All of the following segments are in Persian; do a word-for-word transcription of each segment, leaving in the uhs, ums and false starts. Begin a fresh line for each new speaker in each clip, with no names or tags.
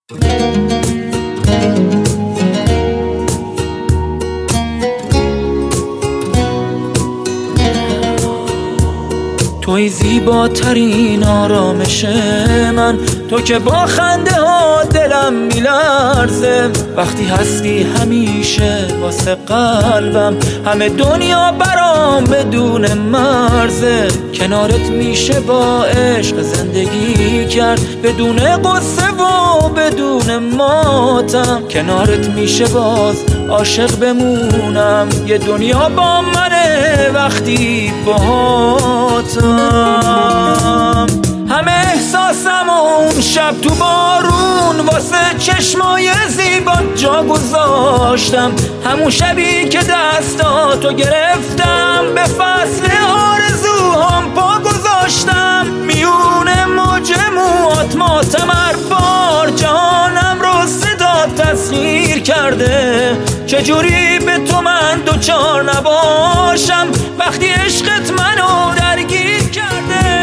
توی زیباترین آرامش من، تو که با خنده ها دلم میلرزه. وقتی هستی همیشه واسه قلبم، همه دنیا برام بدون مرزه. کنارت میشه با عشق زندگی کرد، بدون قصه و بدون ماتم. کنارت میشه باز عاشق بمونم، یه دنیا با منه وقتی باهاتم. همه احساسم اون شب تو بارون واسه چشمای زیبا جا گذاشتم. همون شبی که دستاتو گرفتم، به فصل آرزوهام پا گذاشتم. میونه موج موات ماتم هر بار، جهانم رو صدا تسخیر کرده. چجوری به تو من دوچار نباشم وقتی عشقت منو درگیر کرده.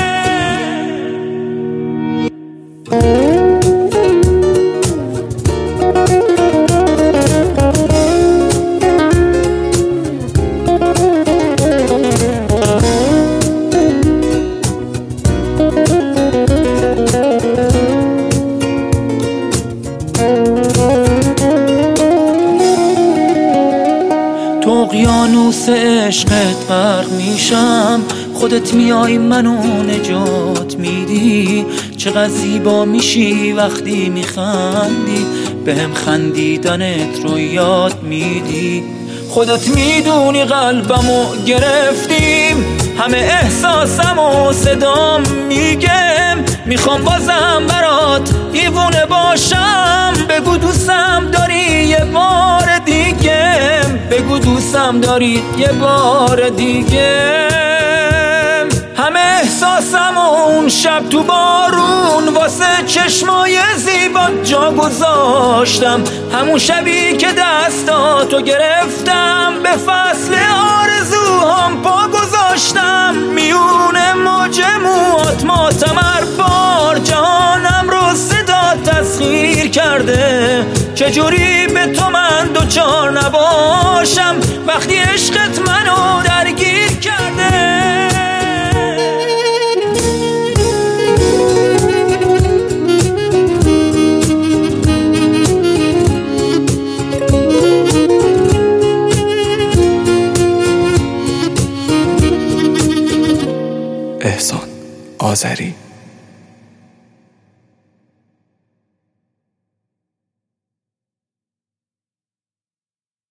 تو اقیانوس عشقت غرق میشم، خودت میای منو نجات میدی. چقدر زیبا میشی وقتی میخندی، بهم خندیدنت رو یاد میدی. خودت میدونی قلبمو گرفتیم، همه احساسمو صدام میگم. میخوام بازم برات دیوونه باشم، بگو دوستم داری یه بار دیگه. بگو دوستم داری یه بار دیگه. همه احساسم اون شب تو بارون واسه چشمای زیبا جا گذاشتم. همون شبی که دستاتو گرفتم، به فصل آرزوهام پا گذاشتم. میونه موج موات ماتم هر بار، جهانم رو صدا تسخیر کرده. چجوری به تو من دوچار نباشم وقتی عشقت منو درگیر کرده.
احسان آذری.